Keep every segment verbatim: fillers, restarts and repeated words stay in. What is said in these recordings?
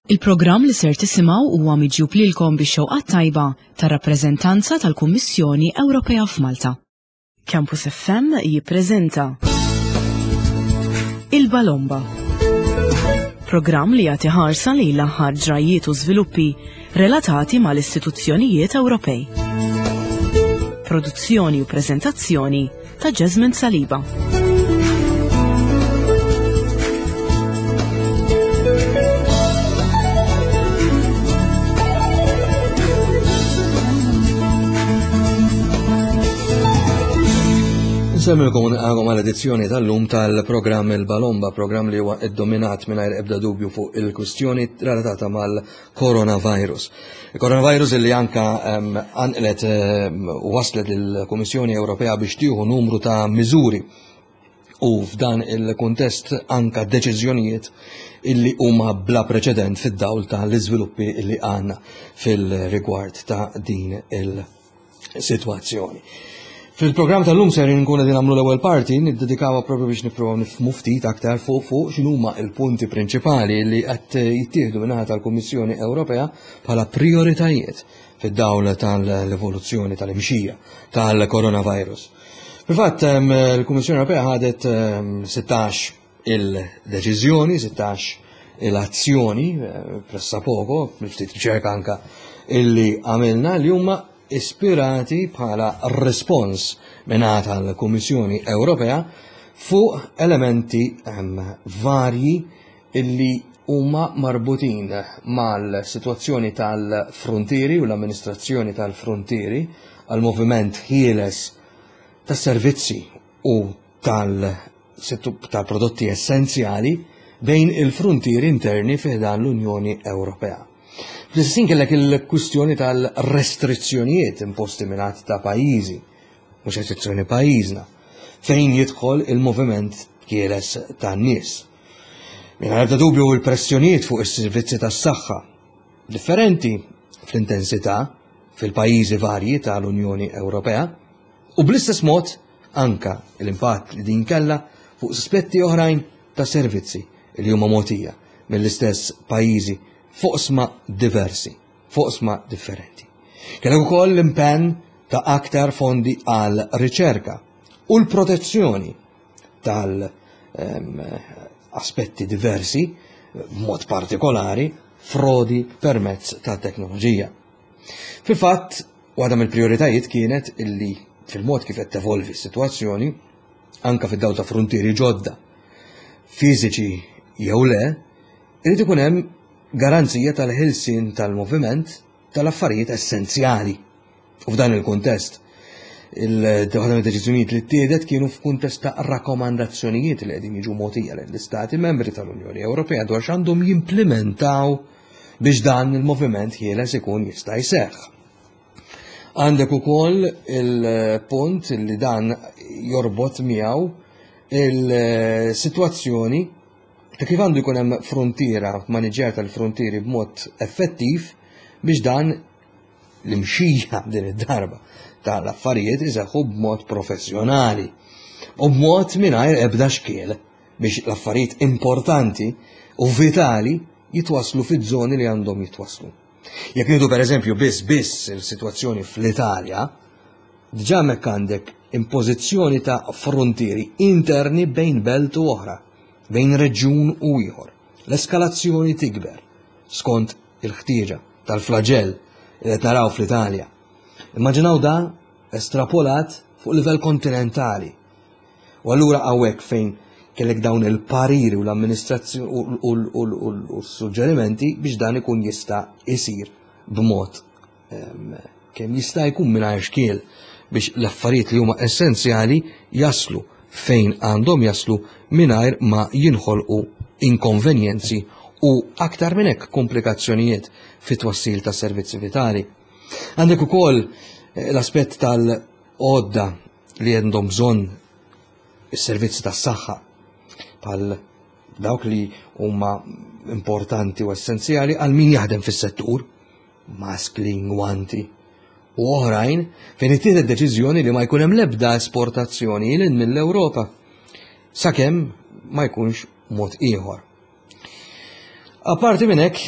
Il-programm li ser tisimgħu huwa miġjub lilkom bix-xewqat tajba tar-rappreżentanza tal-Kummissjoni Ewropea f'Malta. Campus F M jippreżenta Il-Balomba. Programm li jagħti ħarsa lejn l-aħħar ġrajiet u żviluppi relatati mal-istituzzjonijiet Ewropej. Produzzjoni u preżentazzjoni ta' Jasmine Saliba. Semmilkom għagħom għal-edizzjoni tal-lum tal-programm Il-Balomba, programm li huwa id-dominat mingħajr ebda dubju fuq il-kwistjoni relatata mal-coronavirus. Il-coronavirus li anka għanqlet u waslet il-Kummissjoni Ewropea biex tieħu numru ta' miżuri u f'dan il-kuntest anka deċiżjonijiet illi huma bla preċedent fid-dawl tal-iżviluppi illi għandna fil-rigward ta' din il-sitwazzjoni. Fil-programm tal-lum ser nkun qegħdin nagħmlu l-ewwel parti niddedikawa proprio biex nippruvaw nifhmu ftit aktar fuq fuq x'inhuma l-punti prinċipali li qed jittieħdu mingħata tal-Kummissjoni Ewropea bħala prioritajiet fid-dawl tal-evoluzzjoni tal-imxija tal-coronavirus. Fil-fatt il-Kummissjoni Ewropea ħadet sittax il-deċiżjoni, sittax il-azzjoni pressappoco, ftit riċerka anke illi għamilna li huma ispirati bħala respons mingħata l-Kummissjoni Ewropea fuq elementi varji illi huma marbutin mal-sitwazzjoni tal-frontieri u l-amministrazzjoni tal-frontieri għal moviment ħieles tas-servizzi u tal-prodotti essenzjali bejn il-frontieri interni fiħdan l-Unjoni Ewropea. Fl-istessin kellek il-kwistjoni tal-restrizzjonijiet imposti mingħata ta' pajjiżi, mhux restrizzjoni pajjiżna, fejn jidħol il-moviment ħieles tan-nies. Mingħajr ebda dubju l-pressjonijiet fuq is-servizzi tas-saħħa differenti fl-intensità fil-pajjiżi varji tal-Unjoni Ewropea u bl-istess mod anka l-impatt li din kellha fuq aspetti oħrajn ta' servizzi li huma mogħtija mill-istess pajjiżi foqsma diversi, foqsma differenti. Kellek ukoll l-impenn ta' aktar fondi għal riċerka u l-protezzjoni tal-aspetti diversi, b'mod partikolari, frodi permezz ta' teknoloġija. Fil-fatt, waħda mill-prioritajiet kienet illi fil-mod kif qed tevolvi s-sitwazzjoni, anke fid-dawl ta' frontieri ġodda, fiżiċi jew le, irid ikun hemm garanzija tal-ħilsin tal-moviment tal-affarijiet essenzjali. U f'dan il-kuntest, il-waħda mid-deċiżjonijiet li ttieħdet kienu f'kuntest ta' rakkomandazzjonijiet li qegħdin jiġu mogħtija lill-Istati membri tal-Unjoni Ewropea dwar x'għandhom jimplementaw biex dan il-moviment ħieles ikun jista' jseħħ. Għandek ukoll il-punt li dan jorbot miegħu il-sitwazzjoni ta' kif għandu jkun hemm frontiera maniġġjar tal-frontieri b'mod effettiv biex dan l-imxija din id-darba tal-affarijiet iseħħu b'mod professjonali u b'mod mingħajr ebda xkiel biex l-affarijiet importanti u vitali jitwaslu fiż-żoni li għandhom jitwaslu. Jekk nieħdu pereżempju biss biss il-sitwazzjoni fl-Italja, diġà hemmhekk għandek impożizzjoni ta' frontieri interni bejn belt u oħra, bejn reġjun u ieħor. L-eskalazzjoni tikber skont il-ħtieġa tal-flagell li qed naraw fl-Italja. Immaġinaw da estrapolat fuq livell kontinentali. U allura hawnhekk fejn kellek dawn il-pariri u l-amministrazzjoni u s-suġġerimenti biex dan ikun jista' jsir b'mod kemm jista' jkun mingħajr xkiel biex l-affarijiet li huma essenzjali jaslu fejn għandhom jaslu mingħajr ma jinħolqu inkonvenjenzi u aktar minn hekk komplikazzjonijiet fit-twassil ta' servizzi vitali. Għandek ukoll l-aspett tal-għodda li għandhom bżonn is-servizzi tas-saħħa bħal dawk li huma importanti u essenzjali għal min jaħdem fis-settur, maskli, gwanti u oħrajn fejn ittieħed deċiżjoni li ma jkun hemm l-ebda esportazzjoni lil mill-Ewropa sakemm ma jkunx mod ieħor. Apparti minn hekk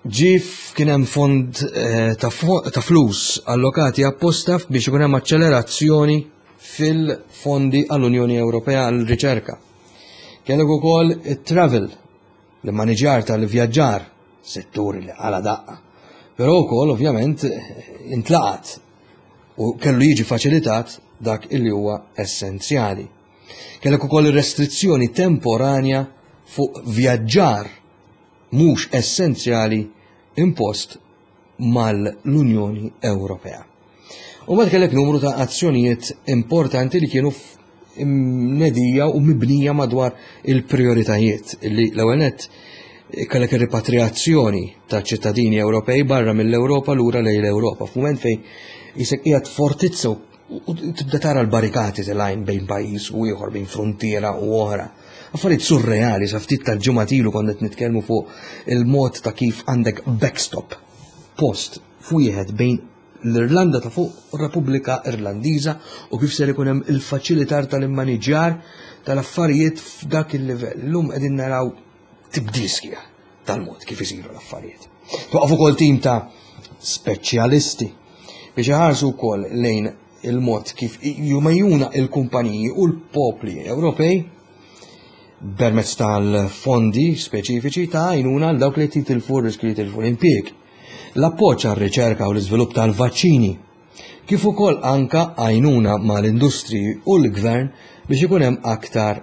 ġif kien hemm fond ta' flus allokati apposta biex ikun hemm accelerazzjoni fil-fondi għall-Unjoni Ewropea għall-riċerka. Kellek ukoll it-travel, l-maniġjar tal-vjaġġar, setturi li għala daqqa. Però wkoll ovvjament intlaqat u kellu jiġi faċilitat dak illi huwa essenzjali. Kellek ukoll restrizzjoni temporanja fuq vjaġġar mhux essenzjali impost mal-Unjoni Ewropea. U mbagħad kellek numru ta' azzjonijiet importanti li kienu nedija u mibnija madwar il-prioritajiet illi l-ewwel nett kellek ir-ripatrijazzjoni ta' ċittadini Ewropej barra mill-Ewropa lura lejn l-Ewropa f'mument fejn jisek qiegħed fortizza u tibda tara l-barikati tal-għajn bejn pajjiż u ieħor bejn frontiera u oħra. Affarijiet surreali sa ftit tal-ġimgħatilu kont qed nitkellmu fuq il-mod ta' kif għandek backstop post wieħed bejn l-Irlanda ta' fuq u Repubblika Irlandiża u kif ser ikun hemm il-faċilitar tal-immaniġġjar tal-affarijiet f'dak il-livell. Illum qegħdin naraw tibdil tal-mod kif isiru l-affarijiet. Toqgħu ukoll tim ta' speċjalisti biex iħarsu wkoll lejn il-mod kif jumejjuna il-kumpaniji u l-popli Ewropej permezz tal-fondi speċifiċi ta' għajnuna l dawk li titilfu riskli jitilfu l-impjeg. L-appoġġ għar-riċerka u l-iżvilupp tal-vaċċini, kif ukoll anka għajnuna mal-industri u l-gvern biex ikun hemm aktar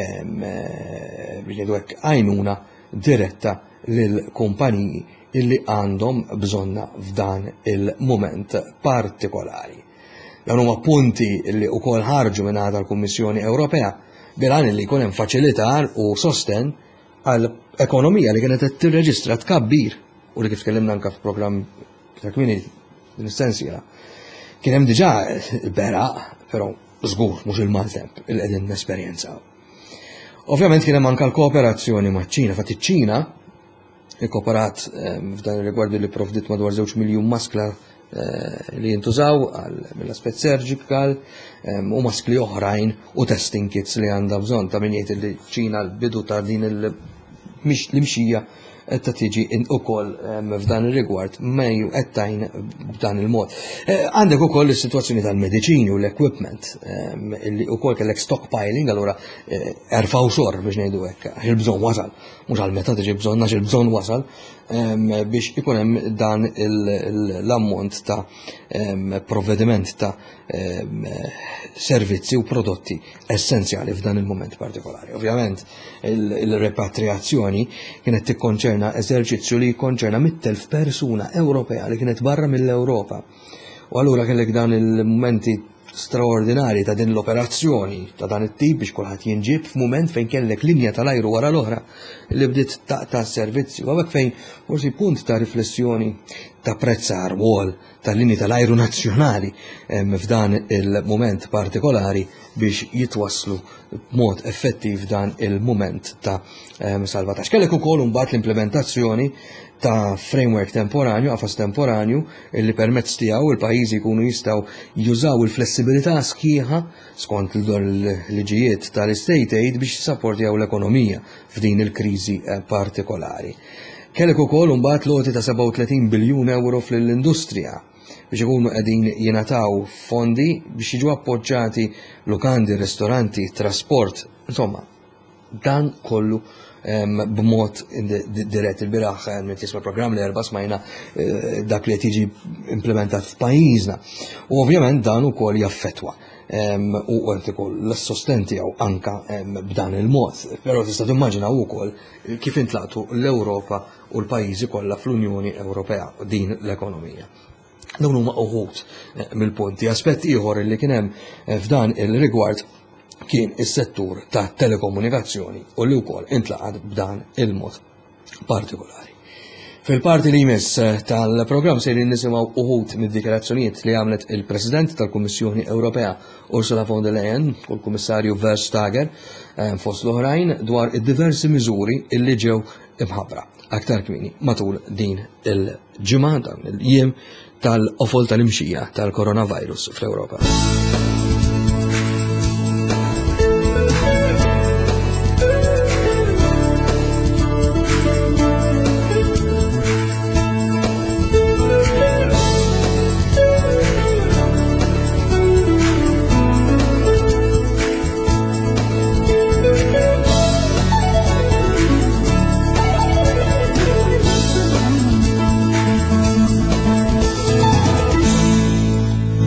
għajnuna diretta lill-kumpaniji illi għandhom bżonna f'dan il-moment partikolari. Dan huma punti li wkoll ħarġu minn għada l-Kummissjoni Ewropea bilan li jkun hemm faċilitar u sosten għal ekonomija li kienet qed tirreġistra tkabbir u li kif tkellimna anke f'programm ta' kmieni din is-sensiela. Kien hemm diġà beraq, però żgur mhux il-maltemp il qegħdin nesperjenzaw. Ovvjament kien hemm anke l-kooperazzjoni maċ-Ċina, fatt iċ-Ċina ikkooperat f'dan ir-rigward li provdit madwar żewġ miljun maskla li jintużaw mill-aspett surgical u maskli oħrajn u testing kits li għandha bżonn ta' min jgħid li ċina l-bidu ta' din l-imxija qed tiġi ukoll f'dan ir-rigward mejju qed tajn b'dan il-mod. Għandek ukoll is-sitwazzjoni tal-mediċini u l-equipment illi ukoll kellek stockpiling, allura erfaw xorr biex ngħidu hekk, il-bżonn wasal, mhux għal meta tiġi bżonn għax il-bżonn wasal biex ikun hemm dan l-ammont ta' provvediment ta' servizzi u prodotti essenzjali f'dan il-moment partikolari. Ovvjament il-repatriazzjoni kienet tikkonċerna eżerċizzju li jikkonċerna mit-telf persuna Ewropea li kienet barra mill-Ewropa. U allura kellek dan il-momenti straordinari ta' din l-operazzjoni ta' dan it-tip biex kulħadd jinġib f'mument fejn kellek linja tal-ajru wara l-oħra li bdiet taqta' s-servizzi. U għabek fejn forsi punt ta' riflessjoni ta' prezzar wol tal-linji tal-ajru nazzjonali f'dan il-moment partikolari biex jitwasslu b'mod effettiv dan il-moment ta' salvataġġ. Kellek ukoll mbagħad l-implementazzjoni ta' framework temporanju, qafas temporanju, illi permezz tiegħu il-pajjiżi jkunu jistgħu jużaw il-flessibilità sħiħa skont l-liġijiet tal-State Aid biex jissapportjaw l-ekonomija f'din il-kriżi partikolari. Kellek ukoll mbagħad loti ta' seba' u tletin biljun euro fl-industrija biex ikunu qegħdin jingħataw fondi biex jiġu appoġġjati lukandi, ristoranti, trasport, insomma, dan kollu b'mod dirett il-biraħ tisma' programm li erba' smajna dak li qed jiġi implementat f'pajjiżna. U ovvjament dan ukoll jaffettwa u qed ikoll l-sosten tiegħu anke b'dan il-mod. Però tista' timmaġinaw ukoll kif intlaqtu l-Ewropa u l-pajjiżi kollha fl-Unjoni Ewropea din l-ekonomija. Dawn huma uħud mill-punti. Aspett ieħor li kien hemm f'dan il-rigward kien is-settur ta' telekomunikazzjoni u li wkoll intlaqad b'dan il-mod partikolari. Fil-parti li jmiss tal-programm se nisimgħu uħud mid-dikjarazzjonijiet li għamlet il-President tal-Kummissjoni Ewropea Ursula von der Leyen u l-Kummissarju Verstager fost l-oħrajn dwar id-diversi miżuri illi ġew imħabbra aktar kmieni matul din il-ġimgħa dan il-jiem tal-qofol tal-imxija tal-coronavirus fl-Ewropa.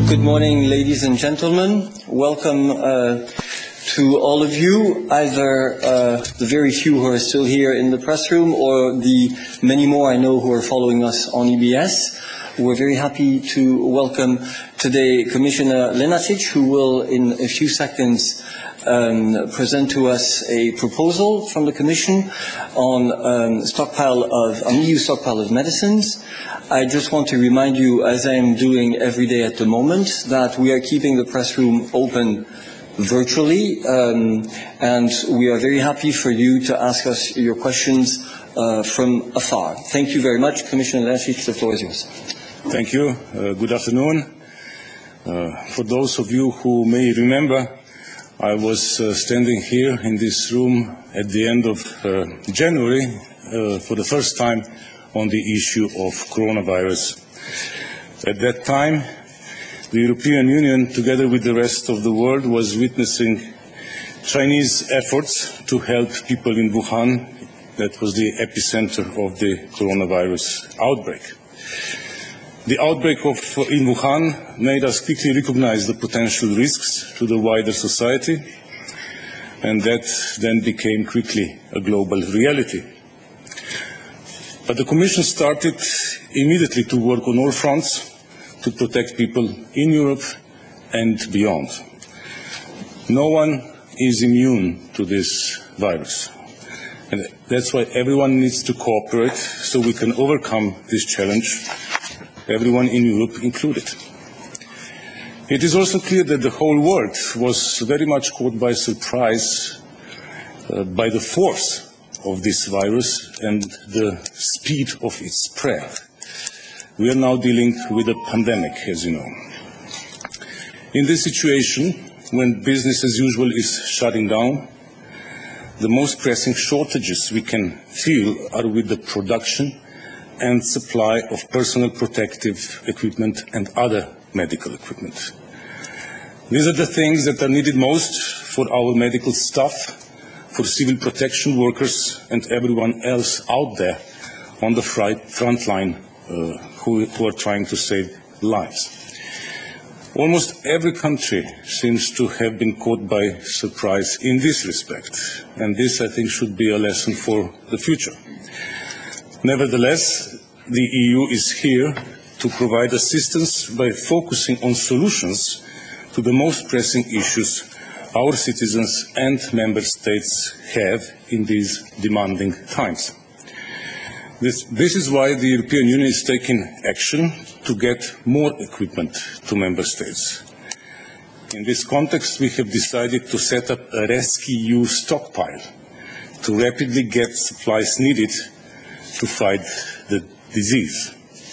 Good morning, ladies and gentlemen. Welcome uh, to all of you, either uh, the very few who are still here in the press room or the many more I know who are following us on E B S. We're very happy to welcome today Commissioner Lenarčič, who will in a few seconds um, present to us a proposal from the Commission on um, stockpile of, an E U stockpile of medicines. I just want to remind you, as I am doing every day at the moment, that we are keeping the press room open virtually, um, and we are very happy for you to ask us your questions uh, from afar. Thank you very much. Commissioner Lenarčič, the floor is yours. Thank you. Uh, good afternoon. Uh, for those of you who may remember, I was uh, standing here in this room at the end of uh, January uh, for the first time on the issue of coronavirus. At that time, the European Union, together with the rest of the world, was witnessing Chinese efforts to help people in Wuhan. That was the epicenter of the coronavirus outbreak. The outbreak of, in Wuhan made us quickly recognize the potential risks to the wider society, and that then became quickly a global reality. But the Commission started immediately to work on all fronts to protect people in Europe and beyond. No one is immune to this virus. And that's why everyone needs to cooperate so we can overcome this challenge, everyone in Europe included. It is also clear that the whole world was very much caught by surprise uh, by the force of this virus and the speed of its spread. We are now dealing with a pandemic, as you know. In this situation, when business as usual is shutting down, the most pressing shortages we can feel are with the production and supply of personal protective equipment and other medical equipment. These are the things that are needed most for our medical staff, for civil protection workers and everyone else out there on the front line uh, who, who are trying to save lives. Almost every country seems to have been caught by surprise in this respect, and this, I think, should be a lesson for the future. Nevertheless, the E U is here to provide assistance by focusing on solutions to the most pressing issues our citizens and member states have in these demanding times. This, this is why the European Union is taking action to get more equipment to member states. In this context, we have decided to set up a rescEU stockpile to rapidly get supplies needed to fight the disease.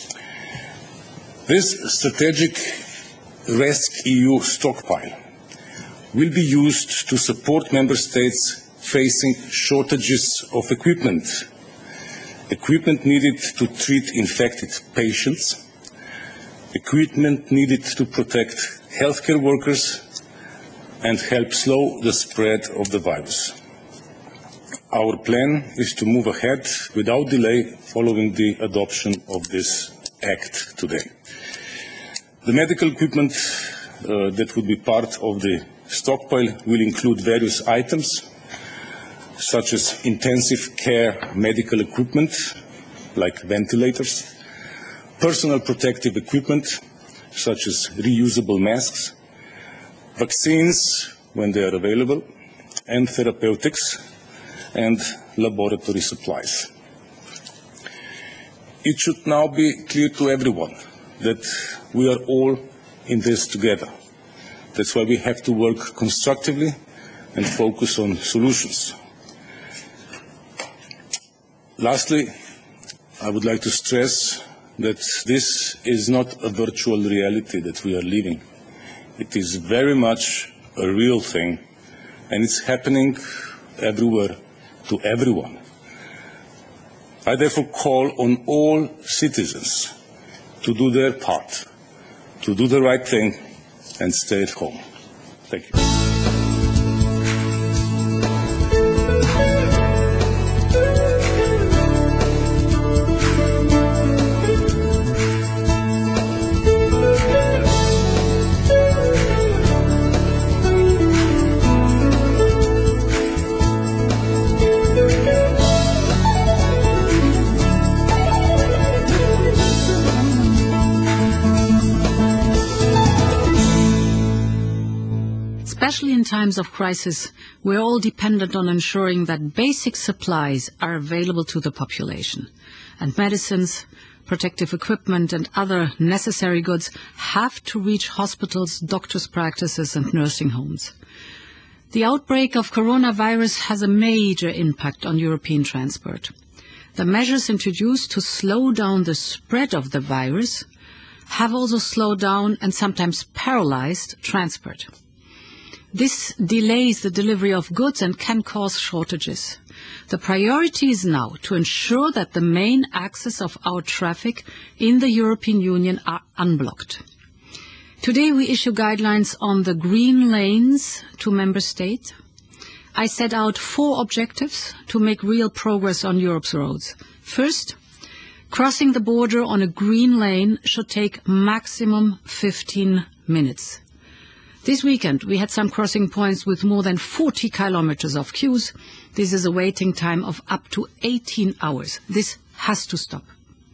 This strategic rescEU stockpile will be used to support member states facing shortages of equipment, equipment needed to treat infected patients, equipment needed to protect healthcare workers and help slow the spread of the virus. Our plan is to move ahead without delay following the adoption of this act today. The medical equipment uh, that would be part of the stockpile will include various items such as intensive care medical equipment like ventilators, personal protective equipment such as reusable masks, vaccines when they are available, and therapeutics and laboratory supplies. It should now be clear to everyone that we are all in this together. That's why we have to work constructively and focus on solutions. Lastly, I would like to stress that this is not a virtual reality that we are living. It is very much a real thing, and it's happening everywhere to everyone. I therefore call on all citizens to do their part, to do the right thing, and stay at home. Thank you. Especially in times of crisis, we're all dependent on ensuring that basic supplies are available to the population. And medicines, protective equipment and other necessary goods have to reach hospitals, doctors' practices and nursing homes. The outbreak of coronavirus has a major impact on European transport. The measures introduced to slow down the spread of the virus have also slowed down and sometimes paralyzed transport. This delays the delivery of goods and can cause shortages. The priority is now to ensure that the main axes of our traffic in the European Union are unblocked. Today we issue guidelines on the green lanes to member states. I set out four objectives to make real progress on Europe's roads. First, crossing the border on a green lane should take maximum fifteen minutes. This weekend we had some crossing points with more than forty kilometers of queues. This is a waiting time of up to eighteen hours. This has to stop.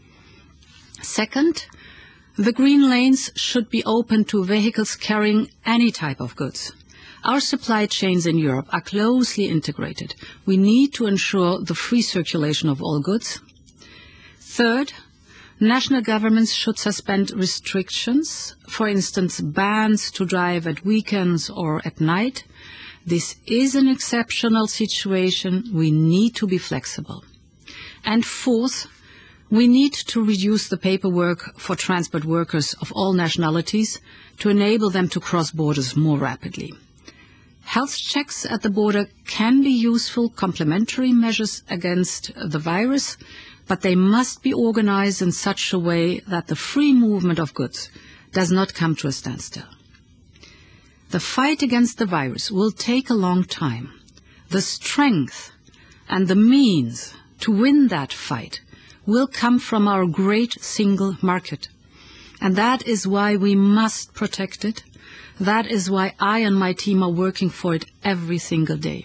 Second, the green lanes should be open to vehicles carrying any type of goods. Our supply chains in Europe are closely integrated. We need to ensure the free circulation of all goods. Third, national governments should suspend restrictions, for instance, bans to drive at weekends or at night. This is an exceptional situation. We need to be flexible. And fourth, we need to reduce the paperwork for transport workers of all nationalities to enable them to cross borders more rapidly. Health checks at the border can be useful complementary measures against the virus, but they must be organized in such a way that the free movement of goods does not come to a standstill. The fight against the virus will take a long time. The strength and the means to win that fight will come from our great single market. And that is why we must protect it. That is why I and my team are working for it every single day.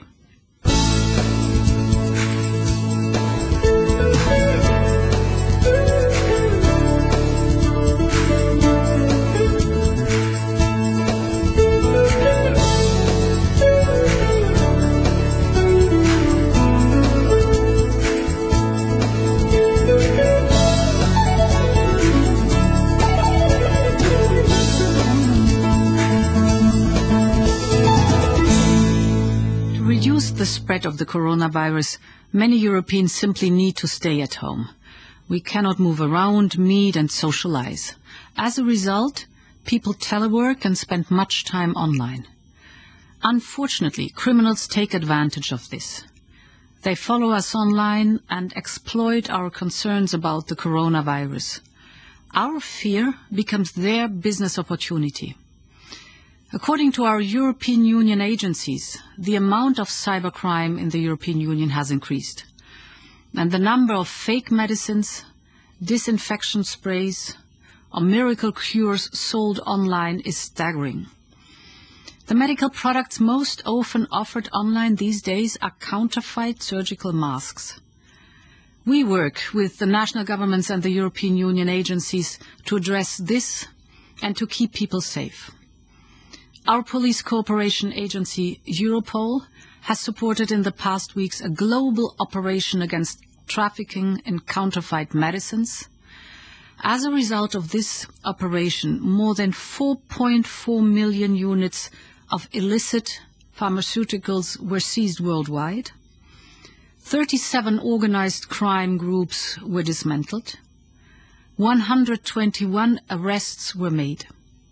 The spread of the coronavirus, many Europeans simply need to stay at home. We cannot move around, meet and socialize. As a result, people telework and spend much time online. Unfortunately, criminals take advantage of this. They follow us online and exploit our concerns about the coronavirus. Our fear becomes their business opportunity. According to our European Union agencies, the amount of cybercrime in the European Union has increased. And the number of fake medicines, disinfection sprays, or miracle cures sold online is staggering. The medical products most often offered online these days are counterfeit surgical masks. We work with the national governments and the European Union agencies to address this and to keep people safe. Our police cooperation agency, Europol, has supported in the past weeks a global operation against trafficking in counterfeit medicines. As a result of this operation, more than four point four million units of illicit pharmaceuticals were seized worldwide. thirty-seven organized crime groups were dismantled. one hundred twenty-one arrests were made.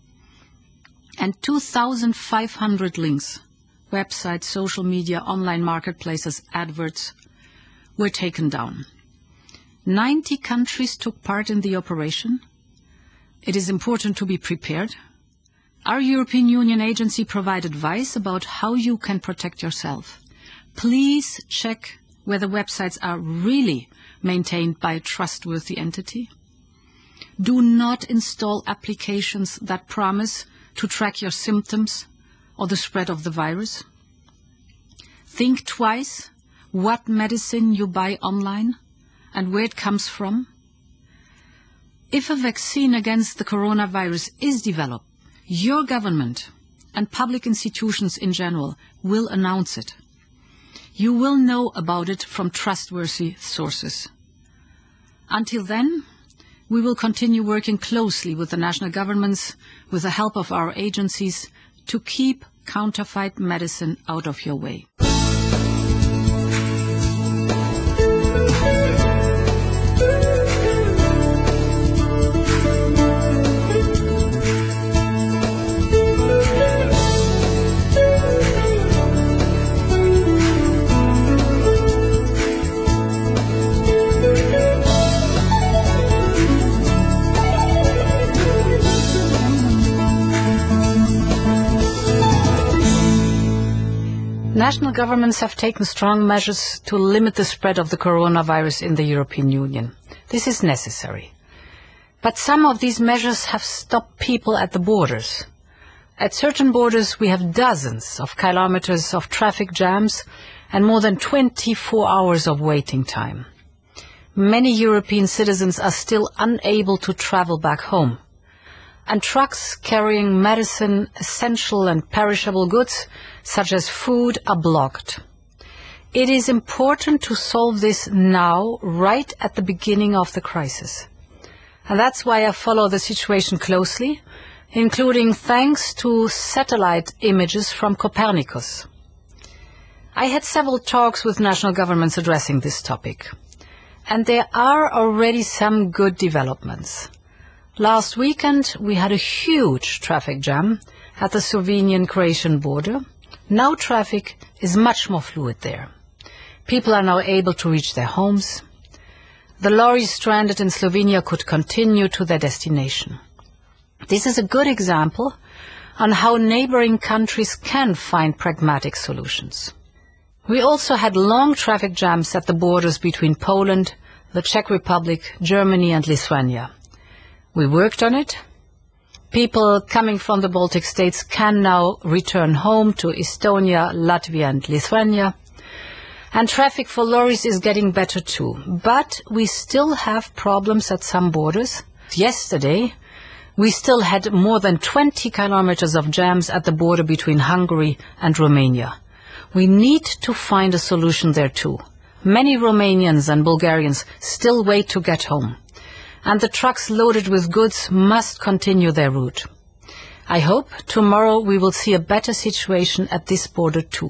And two thousand five hundred links, websites, social media, online marketplaces, adverts, were taken down. ninety countries took part in the operation. It is important to be prepared. Our European Union agency provides advice about how you can protect yourself. Please check whether websites are really maintained by a trustworthy entity. Do not install applications that promise to track your symptoms or the spread of the virus. Think twice what medicine you buy online and where it comes from. If a vaccine against the coronavirus is developed, your government and public institutions in general will announce it. You will know about it from trustworthy sources. Until then, we will continue working closely with the national governments, with the help of our agencies, to keep counterfeit medicine out of your way. National governments have taken strong measures to limit the spread of the coronavirus in the European Union. This is necessary. But some of these measures have stopped people at the borders. At certain borders we have dozens of kilometers of traffic jams and more than twenty-four hours of waiting time. Many European citizens are still unable to travel back home. And trucks carrying medicine, essential and perishable goods, such as food, are blocked. It is important to solve this now, right at the beginning of the crisis. And that's why I follow the situation closely, including thanks to satellite images from Copernicus. I had several talks with national governments addressing this topic, and there are already some good developments. Last weekend, we had a huge traffic jam at the Slovenian-Croatian border. Now traffic is much more fluid there. People are now able to reach their homes. The lorries stranded in Slovenia could continue to their destination. This is a good example on how neighboring countries can find pragmatic solutions. We also had long traffic jams at the borders between Poland, the Czech Republic, Germany and Lithuania. We worked on it. People coming from the Baltic states can now return home to Estonia, Latvia and Lithuania. And traffic for lorries is getting better too. But we still have problems at some borders. Yesterday, we still had more than twenty kilometers of jams at the border between Hungary and Romania. We need to find a solution there too. Many Romanians and Bulgarians still wait to get home. And the trucks loaded with goods must continue their route. I hope tomorrow we will see a better situation at this border too.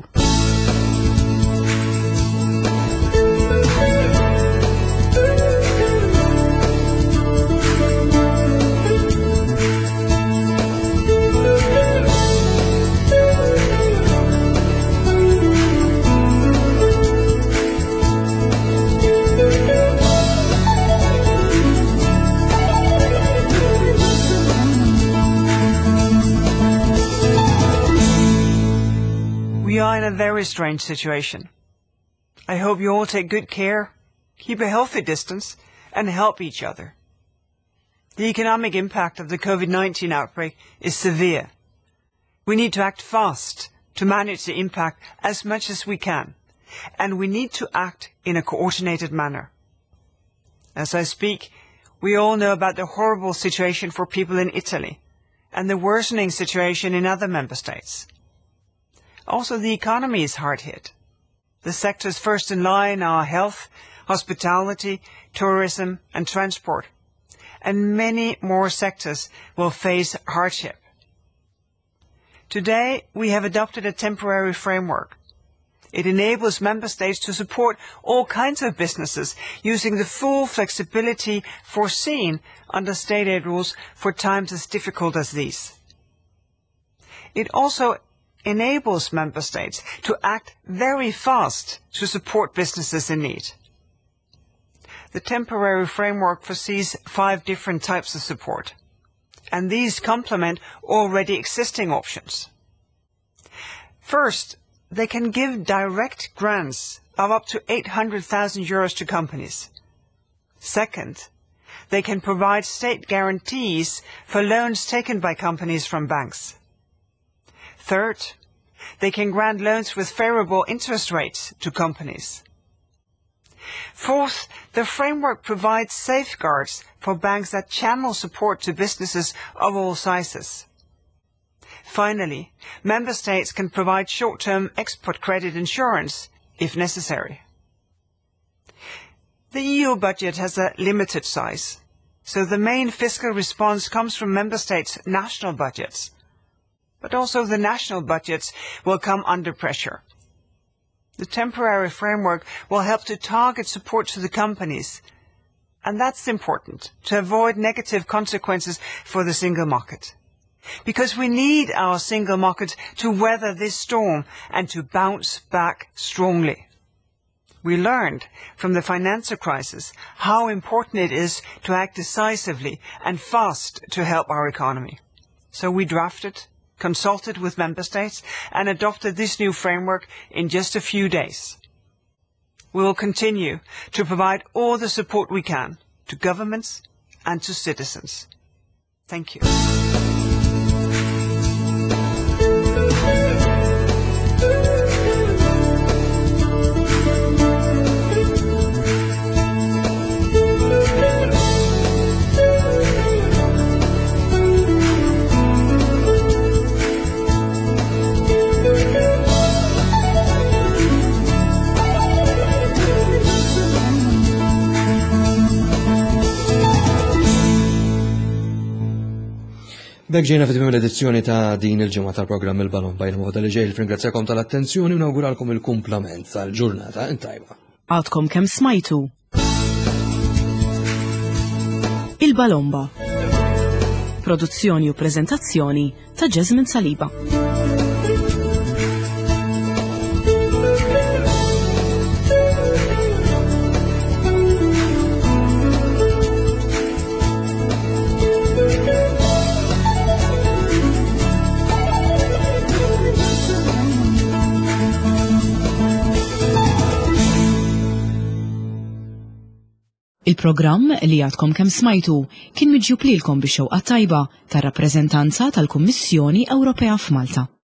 We are in a very strange situation. I hope you all take good care, keep a healthy distance, and help each other. The economic impact of the COVID nineteen outbreak is severe. We need to act fast to manage the impact as much as we can, and we need to act in a coordinated manner. As I speak, we all know about the horrible situation for people in Italy, and the worsening situation in other member states. Also, the economy is hard hit. The sectors first in line are health, hospitality, tourism and transport. And many more sectors will face hardship. Today, we have adopted a temporary framework. It enables member states to support all kinds of businesses using the full flexibility foreseen under state aid rules for times as difficult as these. It also enables member states to act very fast to support businesses in need. The temporary framework foresees five different types of support, and these complement already existing options. First, they can give direct grants of up to eight hundred thousand euros to companies. Second, they can provide state guarantees for loans taken by companies from banks. Third, they can grant loans with favorable interest rates to companies. Fourth, the framework provides safeguards for banks that channel support to businesses of all sizes. Finally, Member States can provide short-term export credit insurance if necessary. The E U budget has a limited size, so the main fiscal response comes from Member States' national budgets. But also the national budgets will come under pressure. The temporary framework will help to target support to the companies, and that's important to avoid negative consequences for the single market. Because we need our single market to weather this storm and to bounce back strongly. We learned from the financial crisis how important it is to act decisively and fast to help our economy. So we drafted, consulted with Member States and adopted this new framework in just a few days. We will continue to provide all the support we can to governments and to citizens. Thank you. Bek ġejna fit-tmiem l-edizzjoni ta' din il-ġimgħa tal-programm il-Balon Bajn il-Moda li ġej ringrazzjakom tal-attenzjoni u nawguralkom il-kumplament tal-ġurnata intajba. Għadkom kemm smajtu. Il-Balomba. Produzzjoni u preżentazzjoni ta' Jasmine Saliba. Il-programm li għadkom kemm smajtu kien miġjub lilkom bix-xewqa tajba tar-rappreżentanza tal-Kummissjoni Ewropea f'Malta.